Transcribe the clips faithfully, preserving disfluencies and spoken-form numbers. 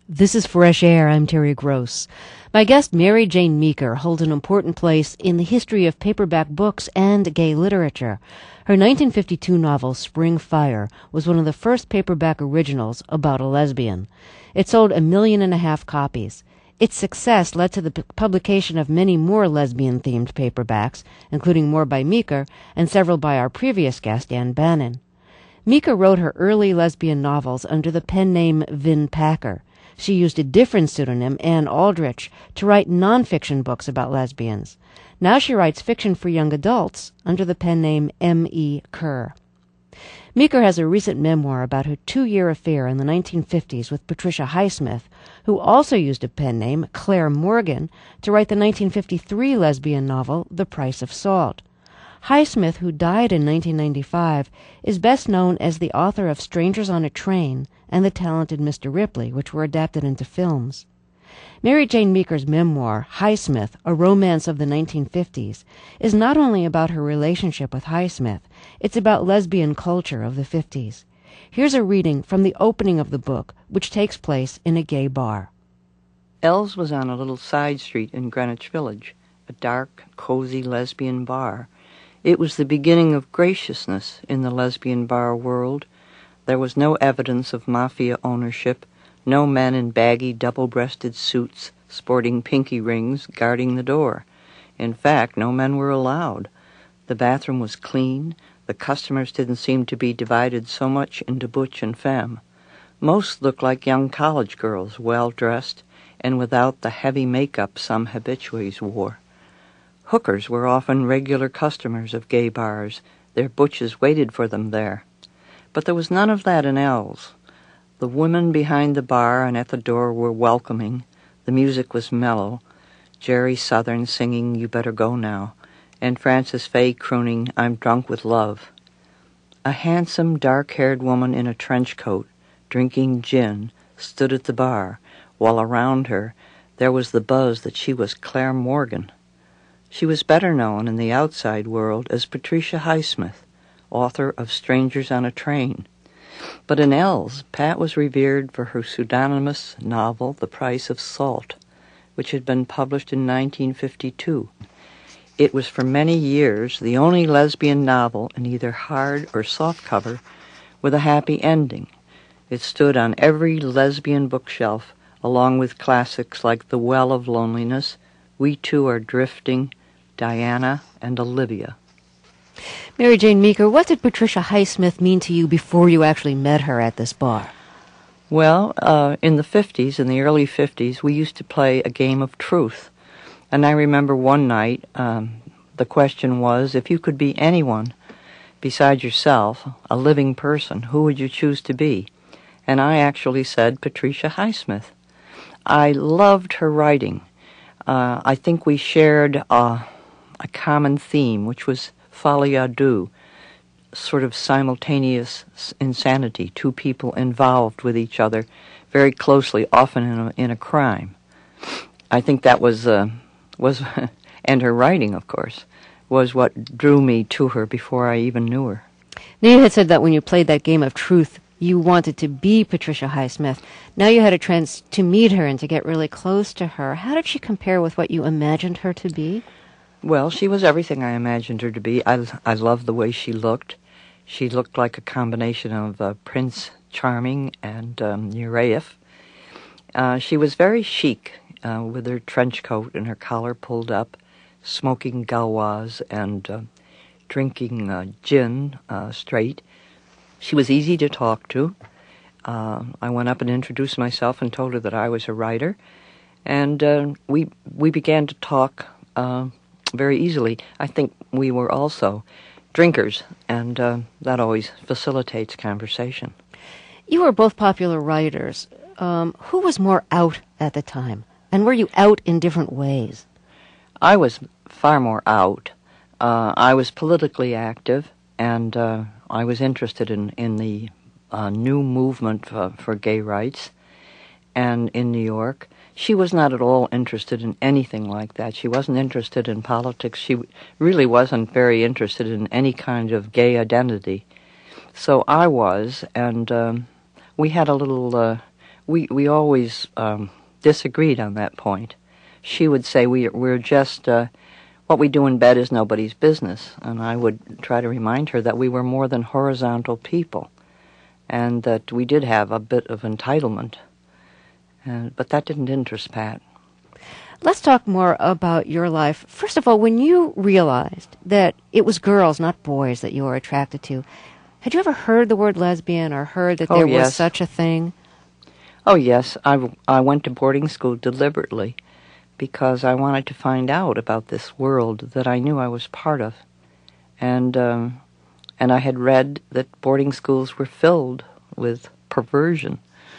This is Fresh Air. I'm Terry Gross. My guest, Mary Jane Meeker, holds an important place in the history of paperback books and gay literature. Her nineteen fifty-two novel, Spring Fire, was one of the first paperback originals about a lesbian. It sold a million and a half copies. Its success led to the p- publication of many more lesbian-themed paperbacks, including more by Meeker and several by our previous guest, Ann Bannon. Meeker wrote her early lesbian novels under the pen name Vin Packer. She used a different pseudonym, Anne Aldrich, to write nonfiction books about lesbians. Now she writes fiction for young adults under the pen name M E. Kerr. Meeker has a recent memoir about her two-year affair in the nineteen fifties with Patricia Highsmith, who also used a pen name, Claire Morgan, to write the nineteen fifty-three lesbian novel The Price of Salt. Highsmith, who died in nineteen ninety-five, is best known as the author of Strangers on a Train and The Talented Mister Ripley, which were adapted into films. Mary Jane Meeker's memoir, Highsmith, A Romance of the nineteen fifties, is not only about her relationship with Highsmith, it's about lesbian culture of the fifties. Here's a reading from the opening of the book, which takes place in a gay bar. Ells was on a little side street in Greenwich Village, a dark, cozy lesbian bar. It was the beginning of graciousness in the lesbian bar world. There was no evidence of mafia ownership, no men in baggy, double-breasted suits sporting pinky rings guarding the door. In fact, no men were allowed. The bathroom was clean. The customers didn't seem to be divided so much into butch and femme. Most looked like young college girls, well-dressed, and without the heavy makeup some habitués wore. Hookers were often regular customers of gay bars. Their butches waited for them there. But there was none of that in Ells. The women behind the bar and at the door were welcoming. The music was mellow. Jerry Southern singing You Better Go Now, and Frances Faye crooning I'm Drunk with Love. A handsome, dark-haired woman in a trench coat, drinking gin, stood at the bar, while around her there was the buzz that she was Claire Morgan. She was better known in the outside world as Patricia Highsmith, author of Strangers on a Train. But in Ells, Pat was revered for her pseudonymous novel The Price of Salt, which had been published in nineteen fifty-two. It was for many years the only lesbian novel in either hard or softcover with a happy ending. It stood on every lesbian bookshelf, along with classics like The Well of Loneliness, We Two Are Drifting, Diana, and Olivia. Mary Jane Meeker, what did Patricia Highsmith mean to you before you actually met her at this bar? Well, uh, in the fifties, in the early fifties, we used to play a game of truth. And I remember one night, um, the question was, if you could be anyone besides yourself, a living person, who would you choose to be? And I actually said Patricia Highsmith. I loved her writing. Uh, I think we shared uh, a common theme, which was folie à deux, sort of simultaneous insanity, two people involved with each other very closely, often in a, in a crime. I think that was, uh, was and her writing, of course, was what drew me to her before I even knew her. Now, you had said that when you played that game of truth, you wanted to be Patricia Highsmith. Now you had a chance to meet her and to get really close to her. How did she compare with what you imagined her to be? Well, she was everything I imagined her to be. I, I loved the way she looked. She looked like a combination of uh, Prince Charming and um, Nureyev. Uh, she was very chic, uh, with her trench coat and her collar pulled up, smoking galwaz and uh, drinking uh, gin uh, straight. She was easy to talk to. Uh, I went up and introduced myself and told her that I was a writer, and uh, we we began to talk uh, very easily. I think we were also drinkers, and uh, that always facilitates conversation. You were both popular writers. Um, who was more out at the time, and were you out in different ways? I was far more out. Uh, I was politically active, and uh, I was interested in, in the uh, new movement for, for gay rights, and in New York. She was not at all interested in anything like that. She wasn't interested in politics. She really wasn't very interested in any kind of gay identity. So I was, and um, we had a little, uh, we we always um, disagreed on that point. She would say we we're just uh, what we do in bed is nobody's business, and I would try to remind her that we were more than horizontal people, and that we did have a bit of entitlement. Uh, but that didn't interest Pat. Let's talk more about your life. First of all, when you realized that it was girls, not boys, that you were attracted to, had you ever heard the word lesbian or heard that Oh, there yes. was such a thing? Oh, yes. I, I went to boarding school deliberately because I wanted to find out about this world that I knew I was part of. And, um, and I had read that boarding schools were filled with perversion.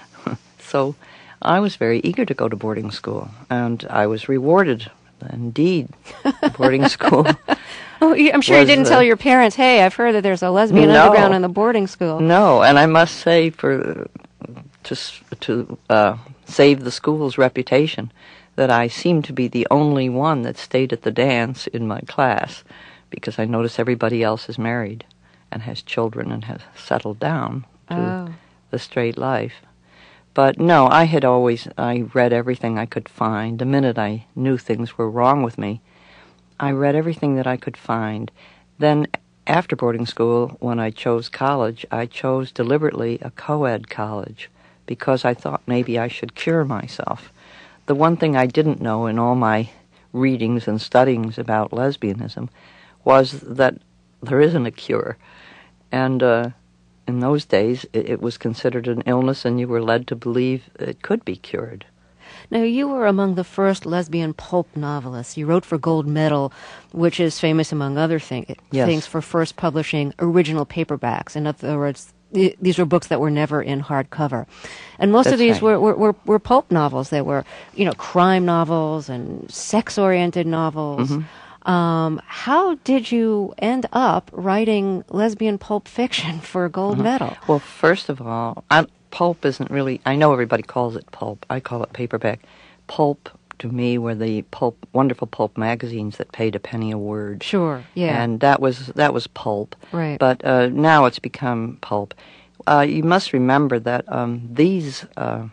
So I was very eager to go to boarding school, and I was rewarded. Indeed, boarding school. Oh, I'm sure you was, didn't uh, tell your parents, hey, I've heard that there's a lesbian No. underground in the boarding school. No, and I must say, for to to uh, save the school's reputation, that I seemed to be the only one that stayed at the dance in my class, because I notice everybody else is married and has children and has settled down to Oh. the straight life. But no, I had always, I read everything I could find. The minute I knew things were wrong with me, I read everything that I could find. Then, after boarding school, when I chose college, I chose deliberately a co-ed college because I thought maybe I should cure myself. The one thing I didn't know in all my readings and studyings about lesbianism was that there isn't a cure. And uh, in those days, it, it was considered an illness, and you were led to believe it could be cured. Now, you were among the first lesbian pulp novelists. You wrote for Gold Medal, which is famous, among other thing, Yes. things, for first publishing original paperbacks. In other words, th- these were books that were never in hardcover. And most of That's these right. were, were, were, were pulp novels. They were, you know, crime novels and sex-oriented novels. Mm-hmm. Um, how did you end up writing lesbian pulp fiction for Gold Mm-hmm. Medal? Well, first of all, I, pulp isn't really, I know everybody calls it pulp. I call it paperback. Pulp, to me, were the pulp, wonderful pulp magazines that paid a penny a word. Sure, yeah. And that was that was pulp. Right. But uh, now it's become pulp. Uh, you must remember that um, these uh,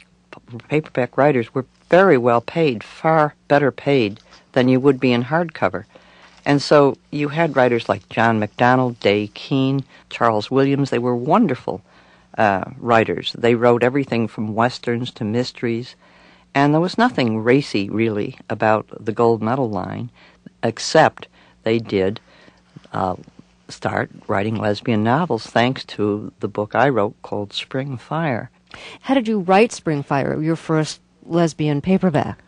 p- paperback writers were very well paid, far better paid than you would be in hardcover. And so you had writers like John MacDonald, Day Keane, Charles Williams. They were wonderful uh, writers. They wrote everything from westerns to mysteries. And there was nothing racy, really, about the Gold Medal line, except they did uh, start writing lesbian novels thanks to the book I wrote called Spring Fire. How did you write Spring Fire, your first lesbian paperback?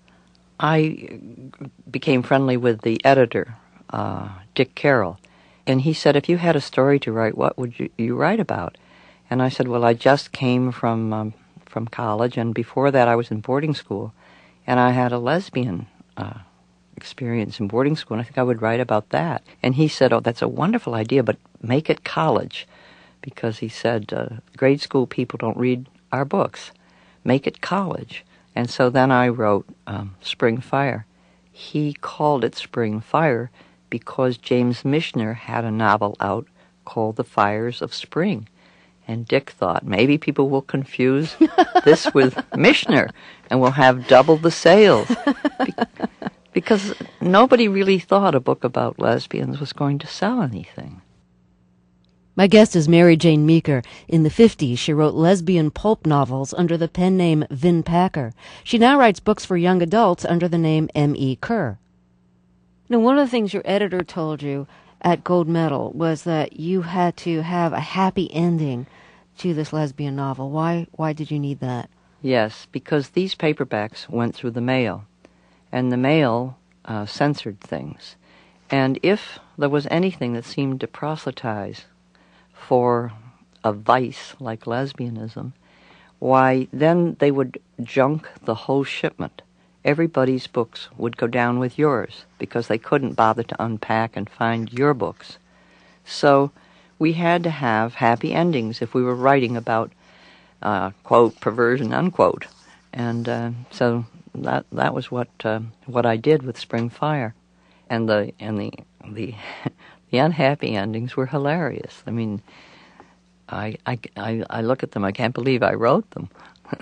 I became friendly with the editor, uh, Dick Carroll, and he said, if you had a story to write, what would you, you write about? And I said, well, I just came from um, from college, and before that I was in boarding school, and I had a lesbian uh, experience in boarding school, and I think I would write about that. And he said, oh, that's a wonderful idea, but make it college, because he said, uh, grade school people don't read our books. Make it college. And so then I wrote um, Spring Fire. He called it Spring Fire because James Michener had a novel out called The Fires of Spring. And Dick thought, maybe people will confuse this with Michener, and we'll have double the sales. Be- because nobody really thought a book about lesbians was going to sell anything. My guest is Mary Jane Meeker. In the fifties, she wrote lesbian pulp novels under the pen name Vin Packer. She now writes books for young adults under the name M E. Kerr. Now, one of the things your editor told you at Gold Medal was that you had to have a happy ending to this lesbian novel. Why, why did you need that? Yes, because these paperbacks went through the mail, and the mail uh, censored things. And if there was anything that seemed to proselytize for a vice like lesbianism, why, then they would junk the whole shipment. Everybody's books would go down with yours because they couldn't bother to unpack and find your books. So we had to have happy endings if we were writing about, uh, quote, perversion, unquote. And uh, so that that was what uh, what I did with Spring Fire. And the and the the the unhappy endings were hilarious. I mean, I, I, I, I look at them, I can't believe I wrote them.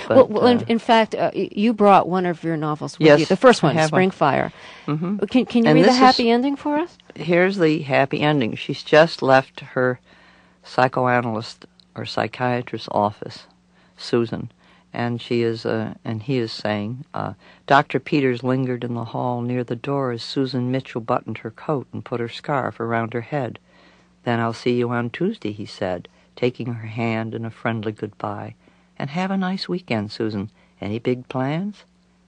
But, well, well in, uh, in fact, uh, you brought one of your novels with yes, you. The first one, I have Spring one. Fire. Mm-hmm. Can, can you And read the this happy is- ending for us? Here's the happy ending. She's just left her psychoanalyst or psychiatrist's office, Susan, and she is, uh, and he is saying, uh, Doctor Peters lingered in the hall near the door as Susan Mitchell buttoned her coat and put her scarf around her head. Then I'll see you on Tuesday, he said, taking her hand in a friendly goodbye. And have a nice weekend, Susan. Any big plans?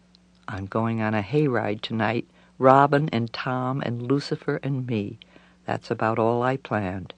I'm going on a hayride tonight, Robin and Tom and Lucifer and me. That's about all I planned.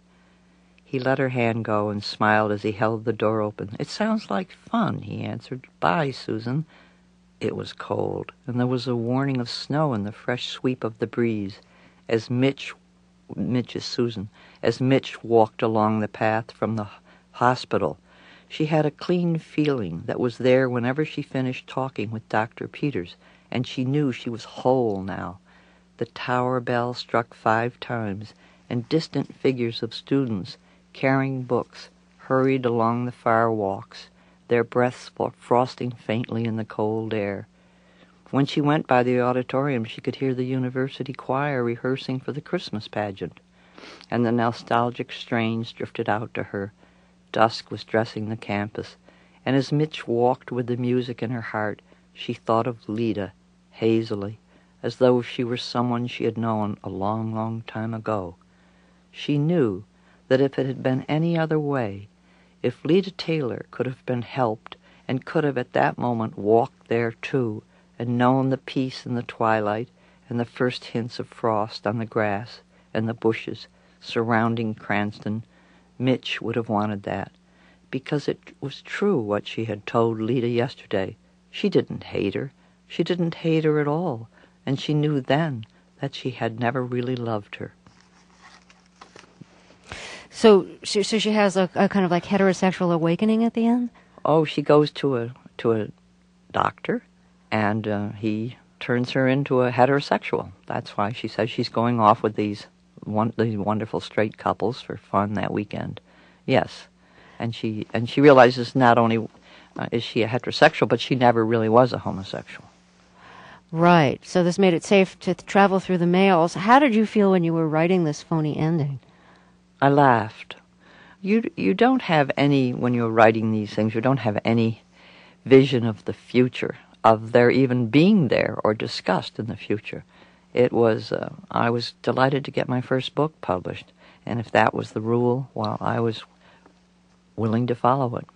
He let her hand go and smiled as he held the door open. It sounds like fun, he answered. Bye, Susan. It was cold, and there was a warning of snow in the fresh sweep of the breeze. As Mitch, Mitch is Susan, as Mitch walked along the path from the hospital, she had a clean feeling that was there whenever she finished talking with Doctor Peters, and she knew she was whole now. The tower bell struck five times, and distant figures of students carrying books hurried along the far walks, their breaths frosting faintly in the cold air. When she went by the auditorium, she could hear the university choir rehearsing for the Christmas pageant, and the nostalgic strains drifted out to her. Dusk was dressing the campus, and as Mitch walked with the music in her heart, she thought of Lida, hazily, as though she were someone she had known a long, long time ago. She knew that if it had been any other way, if Lida Taylor could have been helped and could have at that moment walked there too and known the peace in the twilight and the first hints of frost on the grass and the bushes surrounding Cranston, Mitch would have wanted that, because it was true what she had told Lida yesterday. She didn't hate her. She didn't hate her at all, and she knew then that she had never really loved her. So, so, so she has a, a kind of like heterosexual awakening at the end? Oh, she goes to a to a doctor, and uh, he turns her into a heterosexual. That's why she says she's going off with these one, these wonderful straight couples for fun that weekend. Yes, and she and she realizes not only uh, is she a heterosexual, but she never really was a homosexual. Right. So this made it safe to th- travel through the mails. How did you feel when you were writing this phony ending? I laughed. You you don't have any, when you're writing these things, you don't have any vision of the future, of their even being there or discussed in the future. It was, uh, I was delighted to get my first book published, and if that was the rule, well, I was willing to follow it.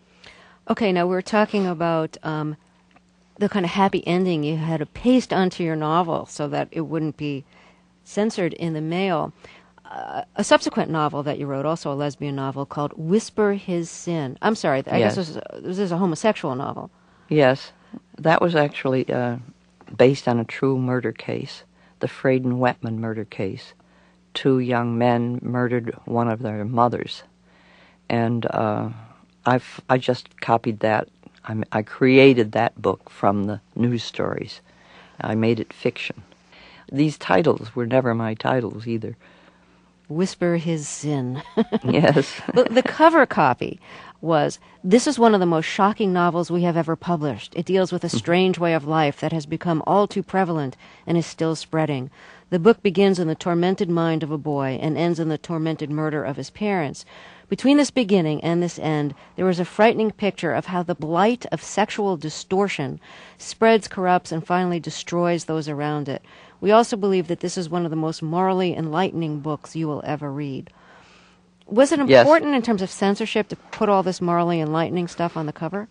Okay, now we're talking about um, the kind of happy ending you had to paste onto your novel so that it wouldn't be censored in the mail. Uh, a subsequent novel that you wrote, also a lesbian novel, called Whisper His Sin. I'm sorry, I Yes. guess this is, this is a homosexual novel. Yes, that was actually uh, based on a true murder case, the Fraden Wetman murder case. Two young men murdered one of their mothers, and uh, I've I just copied that. I, I created that book from the news stories. I made it fiction. These titles were never my titles either. Whisper His Sin. Yes. the, the cover copy was, "This is one of the most shocking novels we have ever published. It deals with a strange way of life that has become all too prevalent and is still spreading. The book begins in the tormented mind of a boy and ends in the tormented murder of his parents. Between this beginning and this end, there is a frightening picture of how the blight of sexual distortion spreads, corrupts, and finally destroys those around it. We also believe that this is one of the most morally enlightening books you will ever read." Was it important Yes. in terms of censorship to put all this morally enlightening stuff on the cover?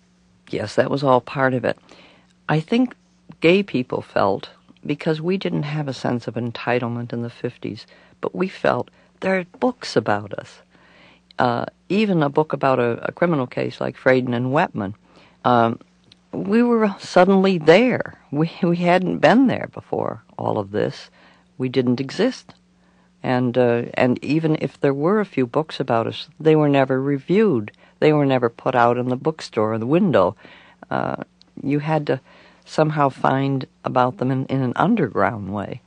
Yes, that was all part of it. I think gay people felt, because we didn't have a sense of entitlement in the fifties, but we felt there are books about us. Uh, even a book about a, a criminal case like Fraden and Wetman. Um, we were suddenly there. We we hadn't been there before all of this. We didn't exist. And uh, and even if there were a few books about us, they were never reviewed. They were never put out in the bookstore or the window. Uh, you had to somehow find about them in, in an underground way.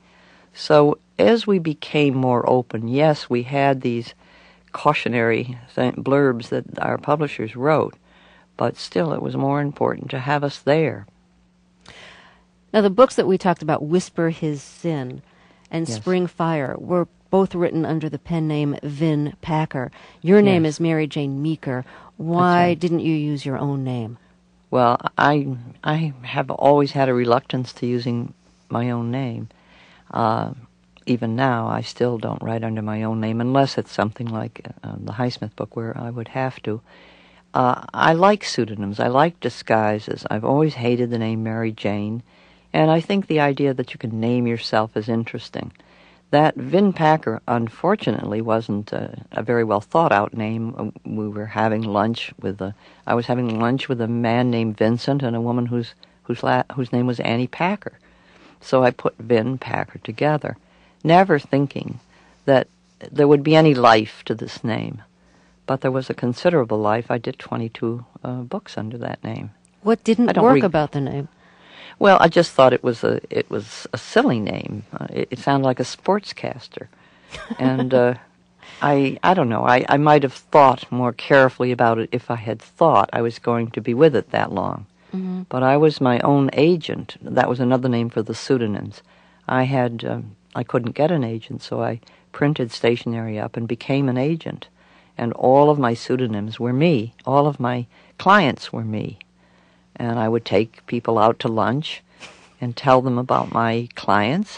So as we became more open, yes, we had these cautionary blurbs that our publishers wrote, but still it was more important to have us there. Now, the books that we talked about, Whisper His Sin and Yes. Spring Fire, were both written under the pen name Vin Packer. Your name Yes. is Mary Jane Meeker. Why right. didn't you use your own name? Well, I I have always had a reluctance to using my own name. Uh, even now, I still don't write under my own name unless it's something like uh, the Highsmith book where I would have to. Uh, I like pseudonyms. I like disguises. I've always hated the name Mary Jane, and I think the idea that you can name yourself is interesting. That Vin Packer, unfortunately, wasn't a, a very well thought out name. We were having lunch with a. I was having lunch with a man named Vincent and a woman whose whose la, whose name was Annie Packer. So I put Vin Packer together, never thinking that there would be any life to this name. But there was a considerable life. I did twenty-two uh, books under that name. What didn't I don't work re- about the name? Well, I just thought it was a it was a silly name. Uh, it, it sounded like a sportscaster, and uh, I I don't know. I, I might have thought more carefully about it if I had thought I was going to be with it that long. Mm-hmm. But I was my own agent. That was another name for the pseudonyms. I had um, I couldn't get an agent, so I printed stationery up and became an agent. And all of my pseudonyms were me. All of my clients were me. And I would take people out to lunch and tell them about my clients,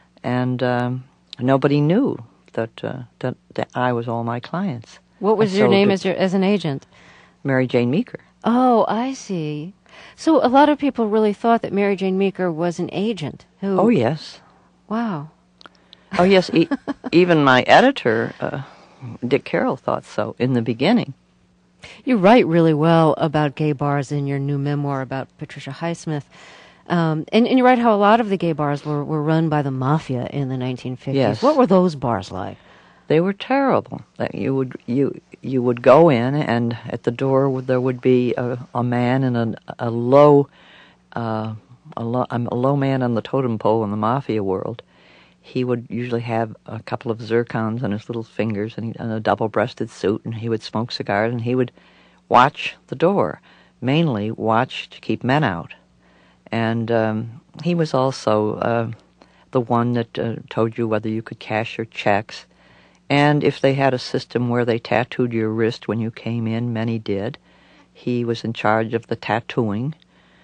and um, nobody knew that, uh, that that I was all my clients. What was I your sold name it- as your as an agent? Mary Jane Meeker. Oh, I see. So a lot of people really thought that Mary Jane Meeker was an agent. Who? Oh, yes. Wow. Oh, yes. E- even my editor, uh, Dick Carroll, thought so in the beginning. You write really well about gay bars in your new memoir about Patricia Highsmith. Um, and, and you write how a lot of the gay bars were, were run by the mafia in the nineteen fifties. Yes. What were those bars like? They were terrible. That you would you you would go in, and at the door would, there would be a, a man in a, a low uh, a, low, a low man on the totem pole in the mafia world. He would usually have a couple of zircons on his little fingers and, he, and a double-breasted suit, and he would smoke cigars, and he would watch the door, mainly watch to keep men out. And um, he was also uh, the one that uh, told you whether you could cash your checks. And if they had a system where they tattooed your wrist when you came in, many did, he was in charge of the tattooing.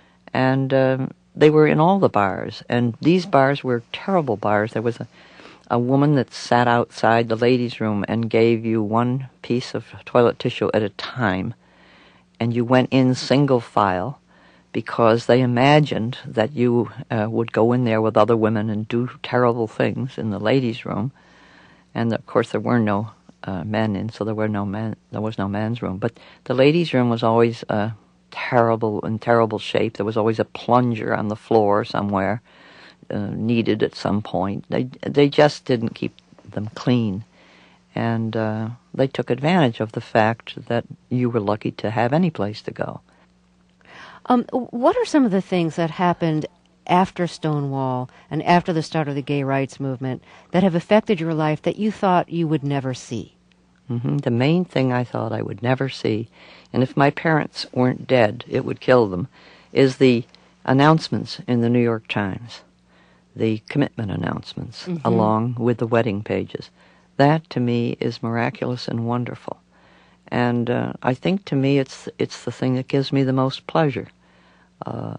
And um, they were in all the bars. And these bars were terrible bars. There was a, a woman that sat outside the ladies' room and gave you one piece of toilet tissue at a time. And you went in single file because they imagined that you uh, would go in there with other women and do terrible things in the ladies' room. And of course, there were no uh, men in, so there were no men. There was no men's room. But the ladies' room was always uh, terrible in terrible shape. There was always a plunger on the floor somewhere, uh, needed at some point. They they just didn't keep them clean, and uh, they took advantage of the fact that you were lucky to have any place to go. Um, what are some of the things that happened after Stonewall and after the start of the gay rights movement that have affected your life that you thought you would never see? Mm-hmm. The main thing I thought I would never see, and if my parents weren't dead, it would kill them, is the announcements in the New York Times, the commitment announcements, mm-hmm. along with the wedding pages. That, to me, is miraculous and wonderful. And uh, I think, to me, it's it's the thing that gives me the most pleasure. Uh,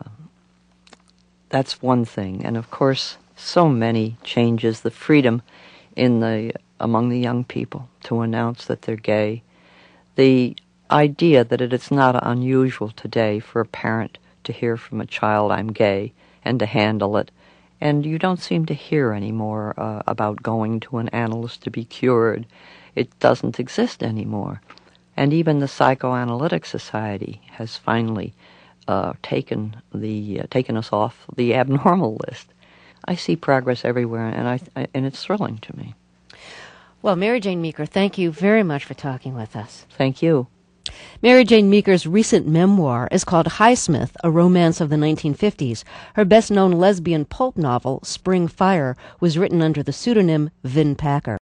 that's one thing. And, of course, so many changes, the freedom in the among the young people to announce that they're gay, the idea that it is not unusual today for a parent to hear from a child, I'm gay, and to handle it. And you don't seem to hear anymore uh, about going to an analyst to be cured. It doesn't exist anymore. And even the Psychoanalytic Society has finally uh, taken the uh, taken us off the abnormal list. I see progress everywhere, and I, I and it's thrilling to me. Well, Mary Jane Meeker, thank you very much for talking with us. Thank you. Mary Jane Meeker's recent memoir is called Highsmith, A Romance of the nineteen fifties. Her best-known lesbian pulp novel, Spring Fire, was written under the pseudonym Vin Packer.